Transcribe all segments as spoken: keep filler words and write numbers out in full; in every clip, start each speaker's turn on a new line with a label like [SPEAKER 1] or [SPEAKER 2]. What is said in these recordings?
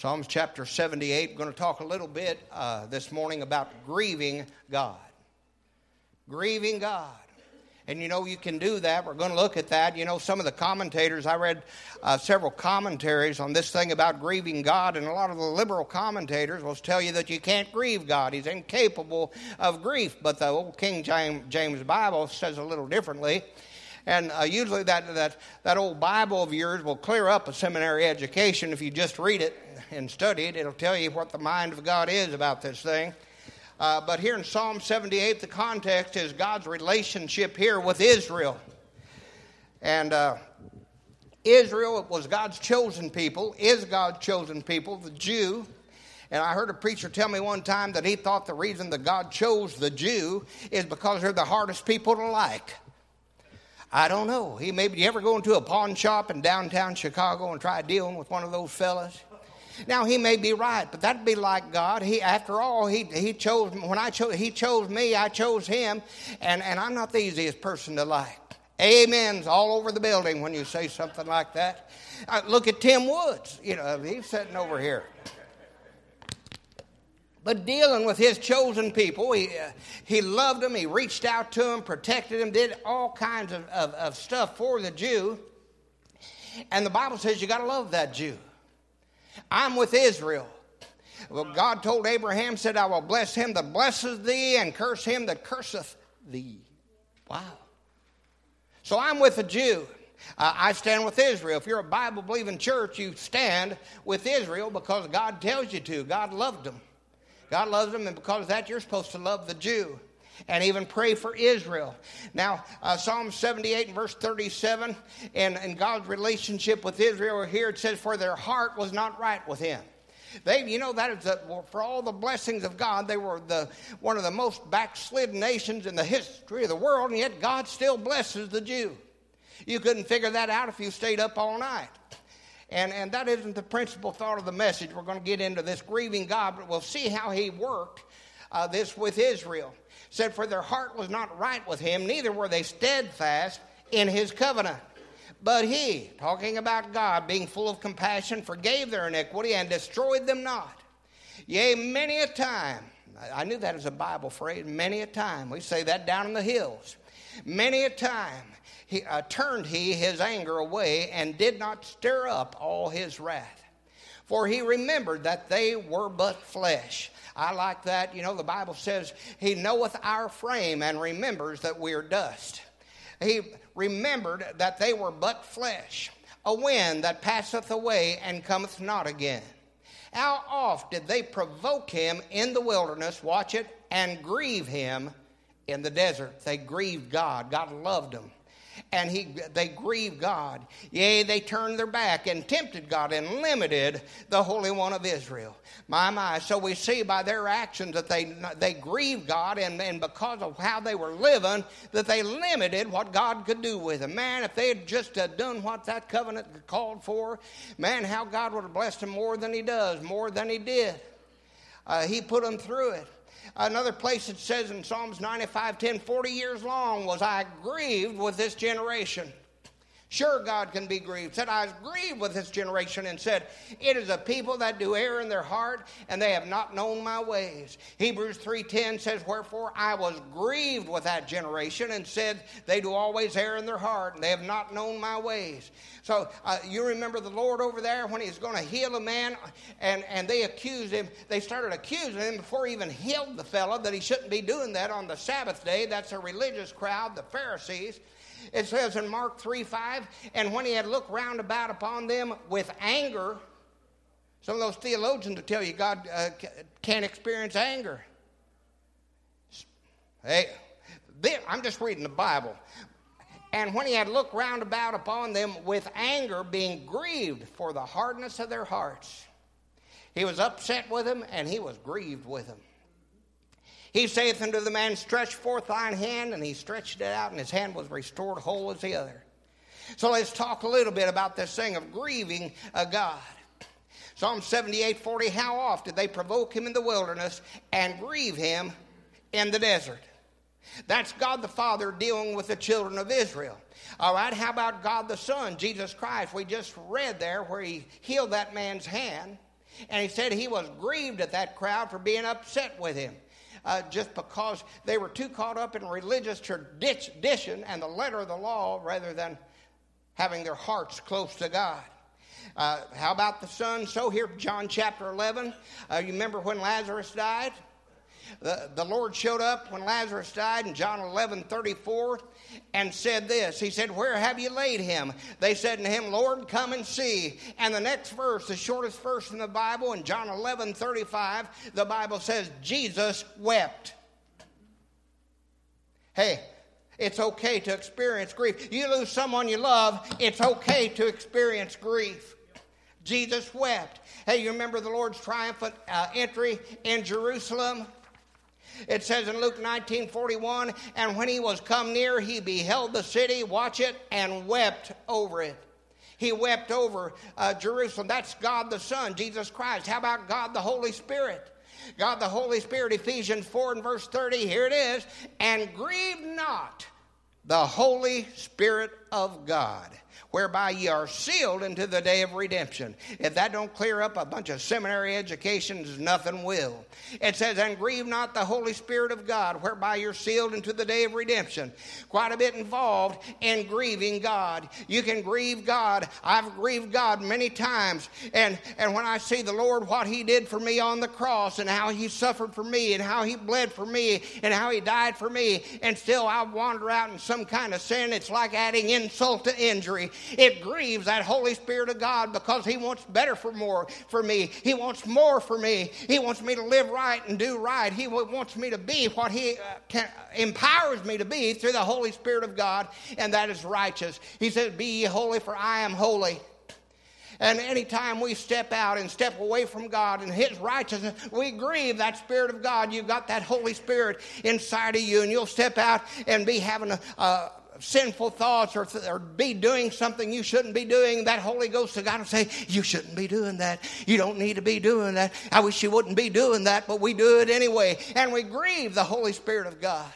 [SPEAKER 1] Psalms chapter seventy-eight. We're going to talk a little bit uh, this morning about grieving God. Grieving God. And you know, you can do that. We're going to look at that. You know, some of the commentators, I read uh, several commentaries on this thing about grieving God, and a lot of the liberal commentators will tell you that you can't grieve God. He's incapable of grief. But the old King James, James Bible says a little differently. And uh, usually that, that, that old Bible of yours will clear up a seminary education if you just read it and study it. It'll tell you what the mind of God is about this thing. Uh, but here in Psalm seventy-eight, the context is God's relationship here with Israel. And uh, Israel was God's chosen people, is God's chosen people, the Jew. And I heard a preacher tell me one time that he thought the reason that God chose the Jew is because they're the hardest people to like. I don't know. He maybe you ever go into a pawn shop in downtown Chicago and try dealing with one of those fellas? Now, he may be right, but that'd be like God. He, after all, he he chose when I chose he chose me, I chose him, and, and I'm not the easiest person to like. Amens all over the building when you say something like that. Uh, look at Tim Woods. You know, he's sitting over here. But dealing with his chosen people, he uh, he loved them, he reached out to them, protected them, did all kinds of, of, of stuff for the Jew. And the Bible says you got to love that Jew. I'm with Israel. Well, God told Abraham, said, I will bless him that blesses thee and curse him that curseth thee. Wow. So I'm with a Jew. Uh, I stand with Israel. If you're a Bible-believing church, you stand with Israel because God tells you to. God loved them. God loves them, and because of that, you're supposed to love the Jew and even pray for Israel. Now, uh, Psalm seventy-eight and verse thirty-seven, and, and God's relationship with Israel here, it says, for their heart was not right with him. They, you know, that is the, for all the blessings of God, they were the one of the most backslidden nations in the history of the world, and yet God still blesses the Jew. You couldn't figure that out if you stayed up all night. And, and that isn't the principal thought of the message. We're going to get into this grieving God, but we'll see how he worked uh, this with Israel. Said, for their heart was not right with him, neither were they steadfast in his covenant. But he, talking about God, being full of compassion, forgave their iniquity and destroyed them not. Yea, many a time, I knew that as a Bible phrase, many a time. We say that down in the hills. Many a time he, uh, turned he his anger away and did not stir up all his wrath. For he remembered that they were but flesh. I like that. You know, the Bible says he knoweth our frame and remembers that we are dust. He remembered that they were but flesh, a wind that passeth away and cometh not again. How oft did they provoke him in the wilderness, watch it, and grieve him in the desert? They grieved God. God loved them. And he, they grieved God. Yea, they turned their back and tempted God and limited the Holy One of Israel. My, my. So we see by their actions that they they grieved God, and, and because of how they were living, that they limited what God could do with them. Man, if they had just uh, done what that covenant called for, man, how God would have blessed them more than he does, more than he did. Uh, he put them through it. Another place it says in Psalms ninety-five ten, forty years long was I grieved with this generation. Sure, God can be grieved. Said, I was grieved with this generation, and said, it is a people that do err in their heart, and they have not known my ways. Hebrews three ten says, wherefore I was grieved with that generation, and said, they do always err in their heart, and they have not known my ways. So uh, you remember the Lord over there when he's going to heal a man, and, and they accused him. They started accusing him before he even healed the fellow that he shouldn't be doing that on the Sabbath day. That's a religious crowd, the Pharisees. It says in Mark three five, and when he had looked round about upon them with anger, some of those theologians will tell you God uh, can't experience anger. Hey, I'm just reading the Bible. And when he had looked round about upon them with anger, being grieved for the hardness of their hearts. He was upset with them, and he was grieved with them. He saith unto the man, stretch forth thine hand, and he stretched it out, and his hand was restored whole as the other. So let's talk a little bit about this thing of grieving a God. Psalm seventy-eight forty, how oft did they provoke him in the wilderness and grieve him in the desert? That's God the Father dealing with the children of Israel. All right, how about God the Son, Jesus Christ? We just read there where he healed that man's hand. And he said he was grieved at that crowd for being upset with him. Uh, just because they were too caught up in religious tradition and the letter of the law rather than having their hearts close to God. Uh, how about the son? So here, John chapter eleven, uh, you remember when Lazarus died? The, the Lord showed up when Lazarus died in John eleven thirty-four and said this. He said, where have you laid him? They said to him, Lord, come and see. And the next verse, the shortest verse in the Bible, in John eleven thirty-five, the Bible says, Jesus wept. Hey, it's okay to experience grief. You lose someone you love, it's okay to experience grief. Jesus wept. Hey, you remember the Lord's triumphant uh, entry in Jerusalem? It says in Luke nineteen forty-one, and when he was come near, he beheld the city, watch it, and wept over it. He wept over uh, Jerusalem. That's God the Son, Jesus Christ. How about God the Holy Spirit? God the Holy Spirit, Ephesians four and verse thirty, here it is. And grieve not the Holy Spirit of God, whereby ye are sealed into the day of redemption. If that don't clear up a bunch of seminary educations, nothing will. It says, and grieve not the Holy Spirit of God, whereby you're sealed into the day of redemption. Quite a bit involved in grieving God. You can grieve God. I've grieved God many times. And, and when I see the Lord, what he did for me on the cross, and how he suffered for me, and how he bled for me, and how he died for me, and still I wander out in some kind of sin, it's like adding insult to injury. It grieves that Holy Spirit of God because he wants better for more for me. He wants more for me. He wants me to live right and do right. He wants me to be what he uh, can, empowers me to be through the Holy Spirit of God, and that is righteous. He says, be ye holy, for I am holy. And anytime we step out and step away from God and his righteousness, we grieve that Spirit of God. You've got that Holy Spirit inside of you, and you'll step out and be having a, a sinful thoughts or, or be doing something you shouldn't be doing. That Holy Ghost of God will say, you shouldn't be doing that. You don't need to be doing that. I wish you wouldn't be doing that, but we do it anyway. And we grieve the Holy Spirit of God.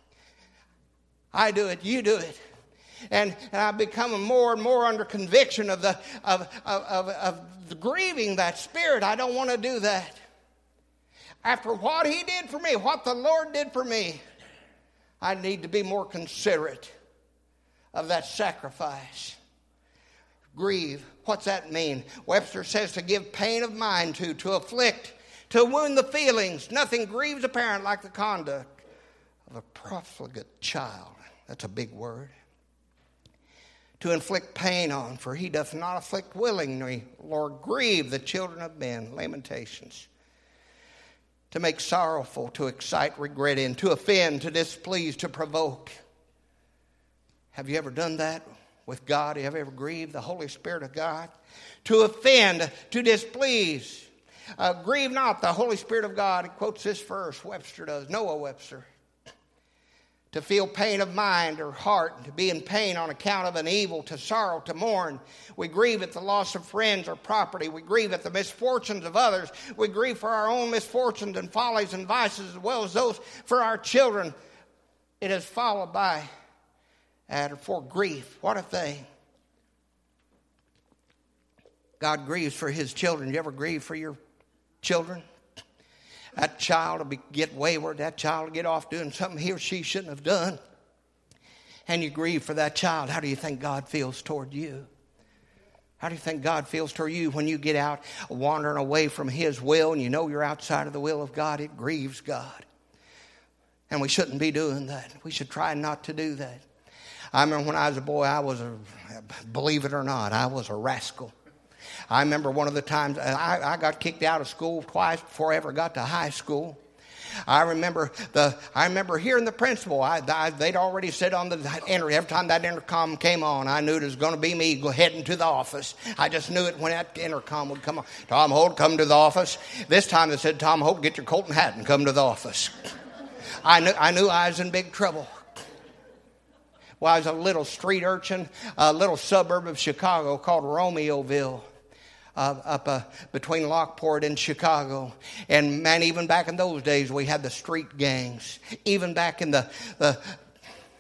[SPEAKER 1] I do it. You do it. And, and I've become more and more under conviction of the of, of, of, of the grieving that Spirit. I don't want to do that. After what he did for me, what the Lord did for me, I need to be more considerate of that sacrifice. Grieve. What's that mean? Webster says to give pain of mind to, to afflict, to wound the feelings. Nothing grieves a parent like the conduct of a profligate child. That's a big word. To inflict pain on, for he doth not afflict willingly, Lord, grieve the children of men. Lamentations. To make sorrowful, to excite regret in, to offend, to displease, to provoke. Have you ever done that with God? Have you ever grieved the Holy Spirit of God? To offend, to displease. Uh, grieve not the Holy Spirit of God. It quotes this verse, Webster does, Noah Webster. To feel pain of mind or heart, to be in pain on account of an evil, to sorrow, to mourn. We grieve at the loss of friends or property. We grieve at the misfortunes of others. We grieve for our own misfortunes and follies and vices, as well as those for our children. It is followed by and for grief. What a thing. God grieves for his children. You ever grieve for your children? That child will be, get wayward. That child will get off doing something he or she shouldn't have done. And you grieve for that child. How do you think God feels toward you? How do you think God feels toward you when you get out wandering away from his will and you know you're outside of the will of God? It grieves God. And we shouldn't be doing that. We should try not to do that. I remember when I was a boy, I was a, believe it or not, I was a rascal. I remember one of the times I, I got kicked out of school twice before I ever got to high school. I remember the. I remember hearing the principal. I, I they'd already said on the every time that intercom came on, I knew it was going to be me heading to the office. I just knew it when that intercom would come on. Tom Holt, come to the office. This time they said, Tom Holt, get your coat and hat and come to the office. I knew I knew I was in big trouble. Well, I was a little street urchin, a little suburb of Chicago called Romeoville. Uh, up uh, between Lockport and Chicago. And man, even back in those days, we had the street gangs. Even back in the, the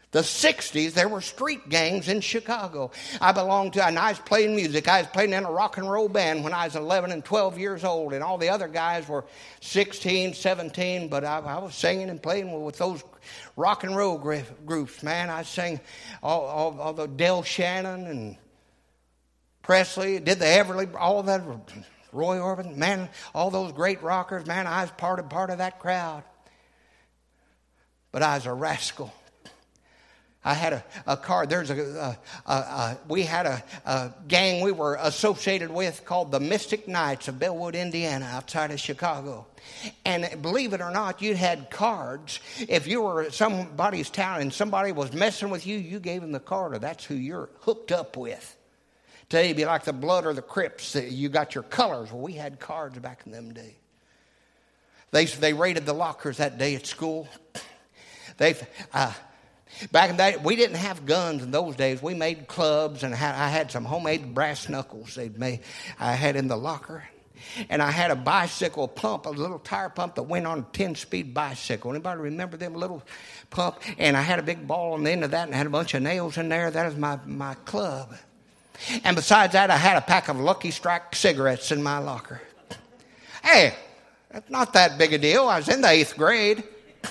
[SPEAKER 1] The sixties, there were street gangs in Chicago. I belonged to, and I was playing music. I was playing in a rock and roll band when I was eleven and twelve years old, and all the other guys were sixteen, seventeen, but I, I was singing and playing with those rock and roll groups, man. I sang all, all, all the Del Shannon and Presley, did the Everly, all that, Roy Orbison, man, all those great rockers, man, I was part of, part of that crowd. But I was a rascal. I had a, a car. There's a, a, a, a we had a, a gang we were associated with called the Mystic Knights of Bellwood, Indiana, outside of Chicago. And believe it or not, you had cards. If you were at somebody's town and somebody was messing with you, you gave them the card, or that's who you're hooked up with. Today, it'd be like the Blood or the Crips. You got your colors. Well, we had cards back in them days. They they raided the lockers that day at school. They. Uh, Back in that, we didn't have guns in those days. We made clubs, and had, I had some homemade brass knuckles they'd made. I had in the locker, and I had a bicycle pump, a little tire pump that went on a ten-speed bicycle. Anybody remember them little pump? And I had a big ball on the end of that, and I had a bunch of nails in there. That was my my club. And besides that, I had a pack of Lucky Strike cigarettes in my locker. Hey, that's not that big a deal. I was in the eighth grade.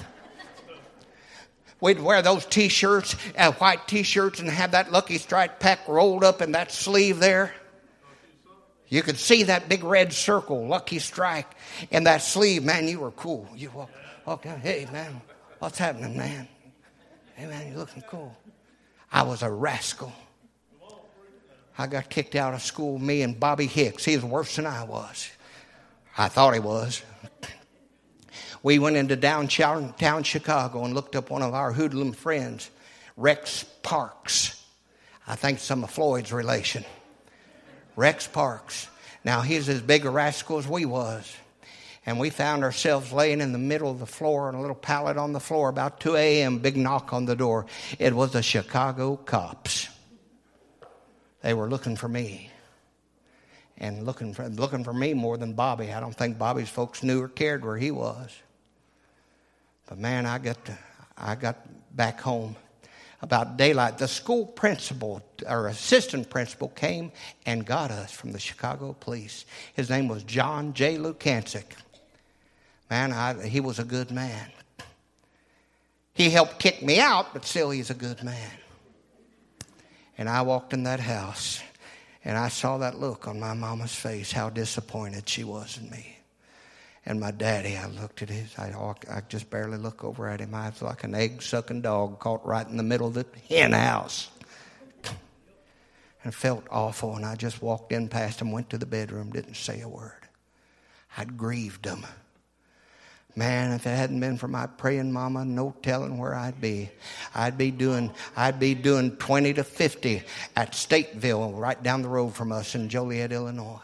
[SPEAKER 1] We'd wear those T-shirts, uh, white T-shirts, and have that Lucky Strike pack rolled up in that sleeve there. You could see that big red circle, Lucky Strike, in that sleeve. Man, you were cool. You walk, walk down, hey, man, what's happening, man? Hey, man, you're looking cool. I was a rascal. I got kicked out of school, me and Bobby Hicks. He was worse than I was. I thought he was. We went into downtown town Chicago and looked up one of our hoodlum friends, Rex Parks. I think some of Floyd's relation. Rex Parks. Now, he's as big a rascal as we was. And we found ourselves laying in the middle of the floor on a little pallet on the floor. About two a.m., big knock on the door. It was the Chicago cops. They were looking for me. And looking for, looking for me more than Bobby. I don't think Bobby's folks knew or cared where he was. But man, I got to, I got back home about daylight. The school principal or assistant principal came and got us from the Chicago police. His name was John J. Lukancic. Man, I, he was a good man. He helped kick me out, but still he's a good man. And I walked in that house, and I saw that look on my mama's face, how disappointed she was in me. And my daddy, I looked at his, I, I just barely look over at him. I was like an egg-sucking dog caught right in the middle of the hen house. And felt awful, and I just walked in past him, went to the bedroom, didn't say a word. I'd grieved him. Man, if it hadn't been for my praying mama, no telling where I'd be. I'd be doing, I'd be doing twenty to fifty at Stateville, right down the road from us in Joliet, Illinois.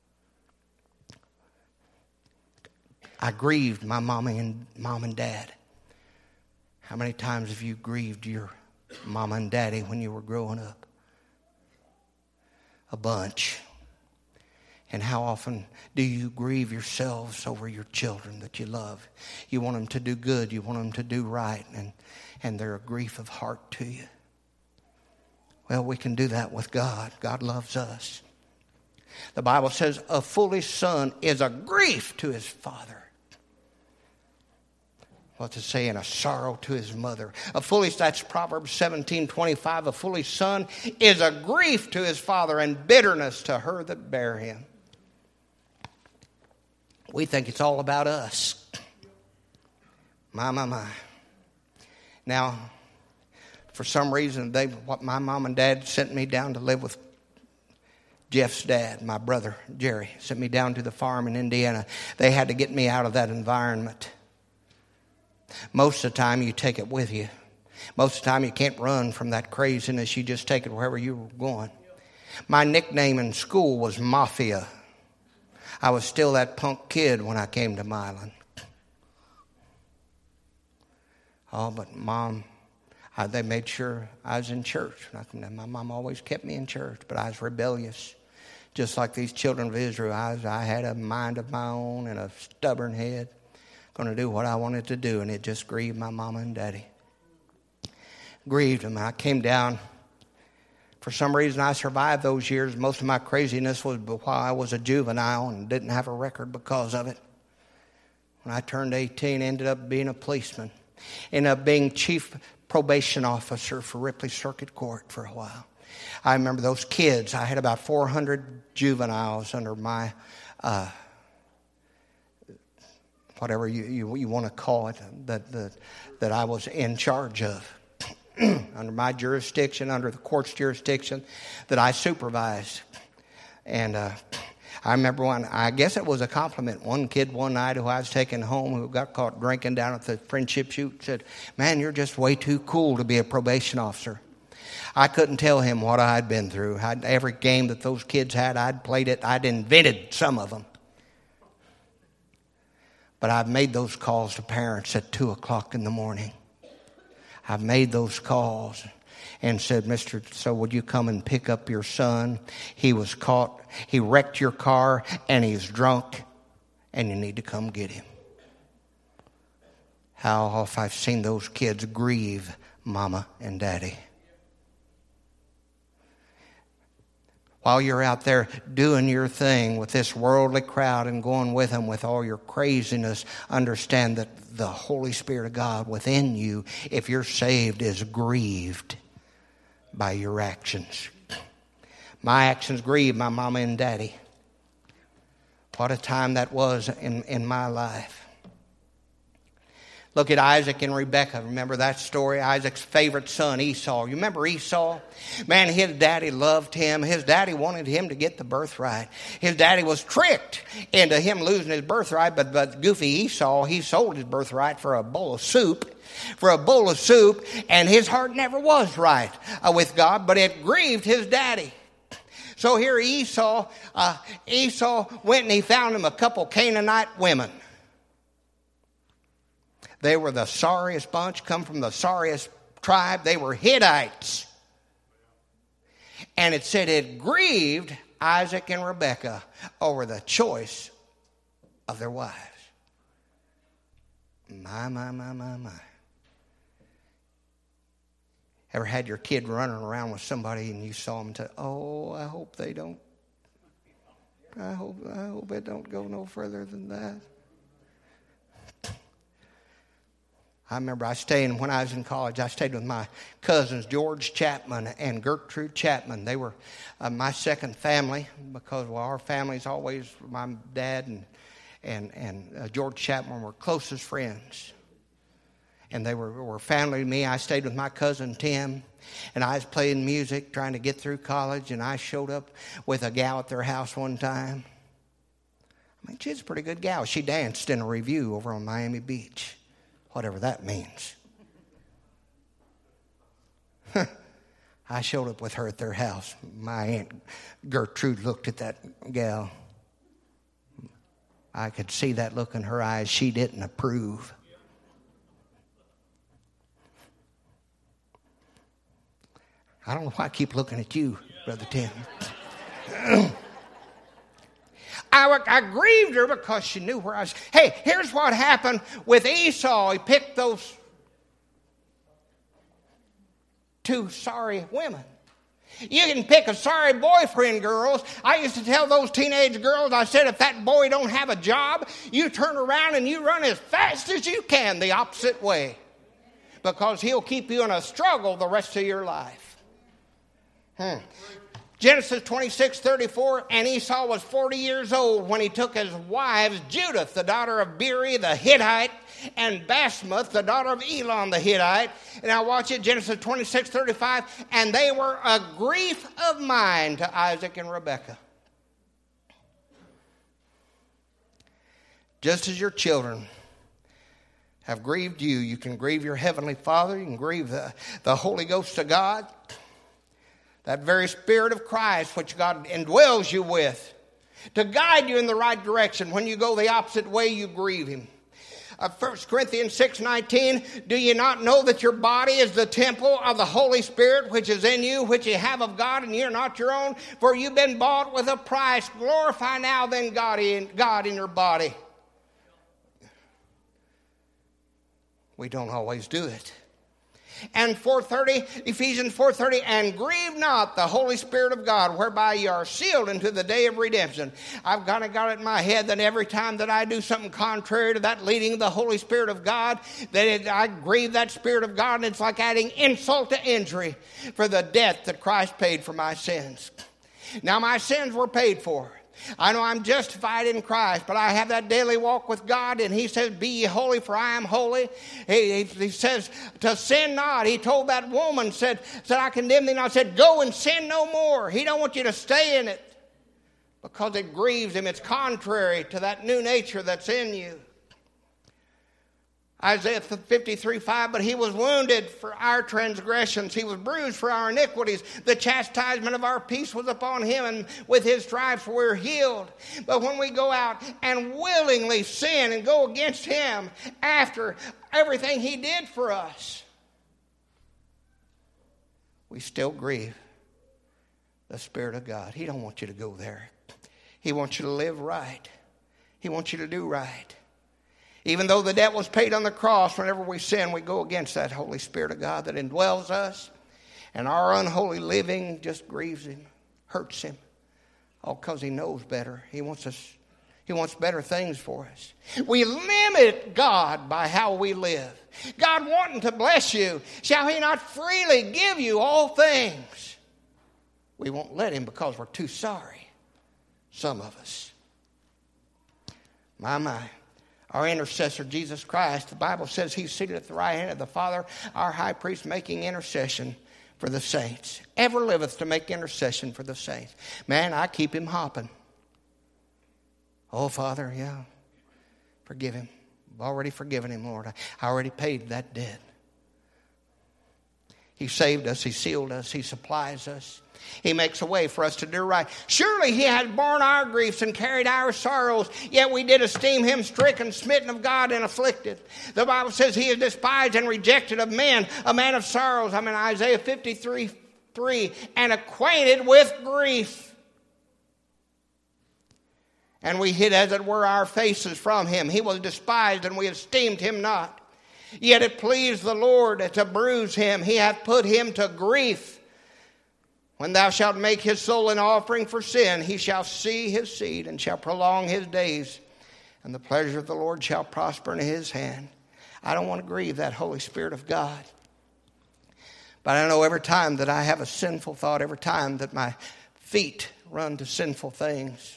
[SPEAKER 1] I grieved my mama and mom and dad. How many times have you grieved your mama and daddy when you were growing up? A bunch. And how often do you grieve yourselves over your children that you love? You want them to do good. You want them to do right. And, and they're a grief of heart to you. Well, we can do that with God. God loves us. The Bible says a foolish son is a grief to his father. What's it say? And a sorrow to his mother. A foolish, that's Proverbs seventeen twenty-five. A foolish son is a grief to his father and bitterness to her that bare him. We think it's all about us. My, my, my. Now, for some reason, they, what my mom and dad sent me down to live with Jeff's dad, my brother, Jerry, sent me down to the farm in Indiana. They had to get me out of that environment. Most of the time, you take it with you. Most of the time, you can't run from that craziness. You just take it wherever you were going. My nickname in school was Mafia. I was still that punk kid when I came to Milan. Oh, but Mom, I, they made sure I was in church. My mom always kept me in church, but I was rebellious. Just like these children of Israel, I, was, I had a mind of my own and a stubborn head. Going to do what I wanted to do, and it just grieved my mama and daddy. Grieved him. I came down. For some reason, I survived those years. Most of my craziness was while I was a juvenile and didn't have a record because of it. When I turned eighteen, ended up being a policeman. Ended up being chief probation officer for Ripley Circuit Court for a while. I remember those kids. I had about four hundred juveniles under my, uh, whatever you, you, you want to call it, that, that, that I was in charge of. Under my jurisdiction, under the court's jurisdiction that I supervised. And uh, I remember one, I guess it was a compliment. One kid one night who I was taking home who got caught drinking down at the Friendship Shoot said, "Man, you're just way too cool to be a probation officer." I couldn't tell him what I'd been through. I'd, every game that those kids had, I'd played it. I'd invented some of them. But I've made those calls to parents at two o'clock in the morning. I've made those calls and said, "Mister So would you come and pick up your son? He was caught. He wrecked your car and he's drunk and you need to come get him." How often I've seen those kids grieve mama and daddy. While you're out there doing your thing with this worldly crowd and going with them with all your craziness, understand that the Holy Spirit of God within you, if you're saved, is grieved by your actions. My actions grieve my mama and daddy. What a time that was in, in my life. Look at Isaac and Rebekah. Remember that story? Isaac's favorite son, Esau. You remember Esau? Man, his daddy loved him. His daddy wanted him to get the birthright. His daddy was tricked into him losing his birthright, but, but goofy Esau, he sold his birthright for a bowl of soup. For a bowl of soup, and his heart never was right uh, with God, but it grieved his daddy. So here Esau, uh, Esau went and he found him a couple Canaanite women. They were the sorriest bunch, come from the sorriest tribe. They were Hittites. And it said it grieved Isaac and Rebekah over the choice of their wives. My, my, my, my, my. Ever had your kid running around with somebody and you saw them and said, "Oh, I hope they don't, I hope, I hope it don't go no further than that." I remember I stayed, when I was in college, I stayed with my cousins, George Chapman and Gertrude Chapman. They were uh, my second family because, well, our family's always, my dad and and, and uh, George Chapman were closest friends. And they were, were family to me. I stayed with my cousin Tim, and I was playing music, trying to get through college, and I showed up with a gal at their house one time. I mean, she's a pretty good gal. She danced in a review over on Miami Beach. Whatever that means. I showed up with her at their house. My Aunt Gertrude looked at that gal. I could see that look in her eyes. She didn't approve. I don't know why I keep looking at you, Brother Tim. I, I grieved her because she knew where I was. Hey, here's what happened with Esau. He picked those two sorry women. You can pick a sorry boyfriend, girls. I used to tell those teenage girls, I said, if that boy don't have a job, you turn around and you run as fast as you can the opposite way. Because he'll keep you in a struggle the rest of your life. Hmm. Genesis twenty-six thirty-four, and Esau was forty years old when he took his wives, Judith, the daughter of Beeri the Hittite, and Basmath, the daughter of Elon the Hittite. And now watch it, Genesis twenty-six thirty-five, and they were a grief of mind to Isaac and Rebekah. Just as your children have grieved you, you can grieve your Heavenly Father, you can grieve the, the Holy Ghost of God. That very Spirit of Christ which God indwells you with to guide you in the right direction. When you go the opposite way, you grieve Him. Uh, First Corinthians six nineteen, do you not know that your body is the temple of the Holy Spirit which is in you, which you have of God, and you're not your own? For you've been bought with a price. Glorify now then God in, God in your body. We don't always do it. And four thirty, Ephesians four thirty, and grieve not the Holy Spirit of God, whereby you are sealed into the day of redemption. I've kind of got it in my head that every time that I do something contrary to that leading of the Holy Spirit of God, that it, I grieve that Spirit of God, and it's like adding insult to injury for the death that Christ paid for my sins. Now my sins were paid for. I know I'm justified in Christ, but I have that daily walk with God, and he says, be ye holy, for I am holy. He, he, he says, to sin not. He told that woman, said, said, I condemn thee not. Said, go and sin no more. He don't want you to stay in it because it grieves him. It's contrary to that new nature that's in you. Isaiah fifty-three five, but he was wounded for our transgressions. He was bruised for our iniquities. The chastisement of our peace was upon him, and with his stripes we're healed. But when we go out and willingly sin and go against him after everything he did for us, we still grieve the Spirit of God. He don't want you to go there. He wants you to live right. He wants you to do right. Even though the debt was paid on the cross, whenever we sin, we go against that Holy Spirit of God that indwells us. And our unholy living just grieves him, hurts him. All because he knows better. He wants us, he wants better things for us. We limit God by how we live. God wanting to bless you, shall he not freely give you all things? We won't let him because we're too sorry. Some of us. My, my. Our intercessor, Jesus Christ, the Bible says he's seated at the right hand of the Father, our high priest, making intercession for the saints. Ever liveth to make intercession for the saints. Man, I keep him hopping. Oh, Father, yeah, forgive him. I've already forgiven him, Lord. I already paid that debt. He saved us. He sealed us. He supplies us. He makes a way for us to do right. Surely he had borne our griefs and carried our sorrows, yet we did esteem him stricken, smitten of God, and afflicted. The Bible says he is despised and rejected of men, a man of sorrows. I'm in Isaiah fifty-three three, and acquainted with grief. And we hid, as it were, our faces from him. He was despised, and we esteemed him not. Yet it pleased the Lord to bruise him. He hath put him to grief. When thou shalt make his soul an offering for sin, he shall see his seed and shall prolong his days. And the pleasure of the Lord shall prosper in his hand. I don't want to grieve that Holy Spirit of God. But I know every time that I have a sinful thought, every time that my feet run to sinful things,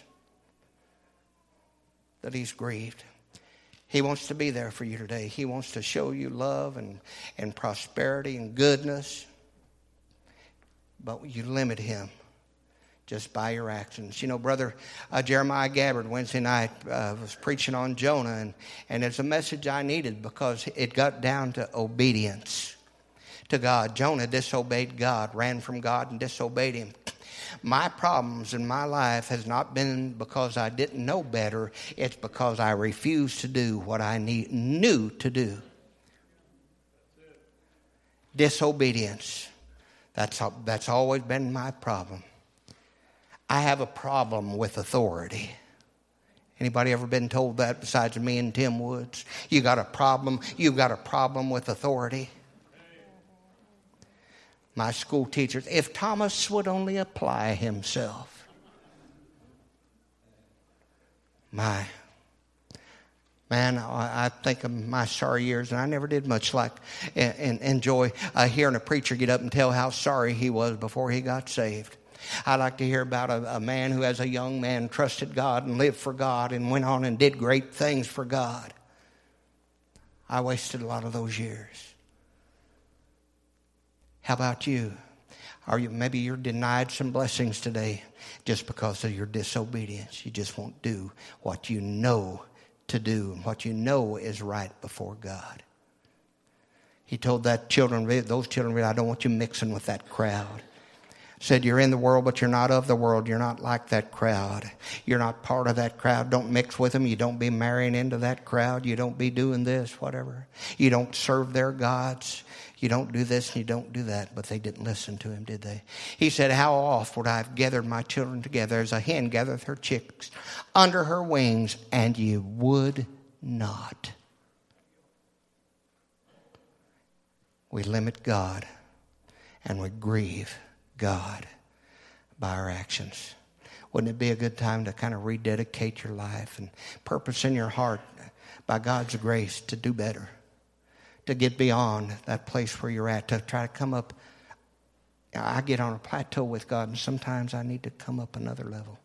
[SPEAKER 1] that he's grieved. He wants to be there for you today. He wants to show you love and, and prosperity and goodness. But you limit him just by your actions. You know, Brother uh, Jeremiah Gabbard Wednesday night uh, was preaching on Jonah. And, and it's a message I needed because it got down to obedience to God. Jonah disobeyed God, ran from God and disobeyed him. My problems in my life has not been because I didn't know better. It's because I refused to do what I need, knew to do. Disobedience. That's, that's always been my problem. I have a problem with authority. Anybody ever been told that besides me and Tim Woods? You got a problem. You've got a problem with authority. My school teachers, if Thomas would only apply himself. My, man, I think of my sorry years, and I never did much like and, and enjoy uh, hearing a preacher get up and tell how sorry he was before he got saved. I like to hear about a, a man who, as a young man, trusted God and lived for God and went on and did great things for God. I wasted a lot of those years. How about you? Are you maybe you're denied some blessings today just because of your disobedience. You just won't do what you know to do and what you know is right before God. He told that children, those children, I don't want you mixing with that crowd. Said, you're in the world, but you're not of the world. You're not like that crowd. You're not part of that crowd. Don't mix with them. You don't be marrying into that crowd. You don't be doing this, whatever. You don't serve their gods. You don't do this and you don't do that. But they didn't listen to him, did they? He said, how oft would I have gathered my children together as a hen gathereth her chicks under her wings, and you would not. we limit God and we grieve God by our actions. Wouldn't it be a good time to kind of rededicate your life and purpose in your heart by God's grace to do better, to get beyond that place where you're at, to try to come up. I get on a plateau with God, and sometimes I need to come up another level.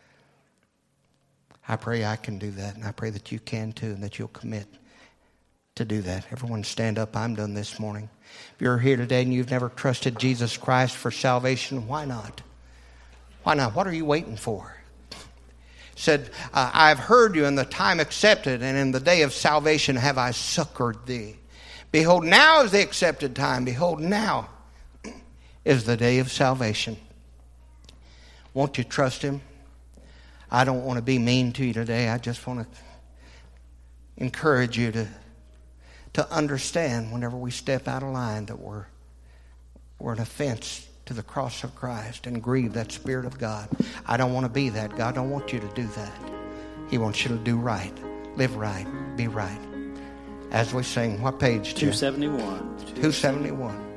[SPEAKER 1] I pray I can do that, and I pray that you can too, and that you'll commit to do that. Everyone stand up. I'm done this morning. If you're here today and you've never trusted Jesus Christ for salvation, why not? Why not? What are you waiting for? Said, uh, I've heard you in the time accepted, and in the day of salvation have I succored thee. Behold, now is the accepted time. Behold, now is the day of salvation. Won't you trust him? I don't want to be mean to you today. I just want to encourage you to, to understand whenever we step out of line that we're, we're an offense to the cross of Christ and grieve that Spirit of God. I don't want to be that. God don't want you to do that. He wants you to do right, live right, be right. As we sing, what page?
[SPEAKER 2] two seventy-one.
[SPEAKER 1] two seventy-one.